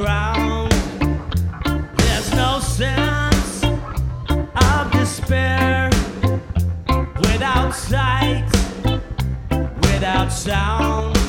ground. There's no sense of despair without sight, without sound.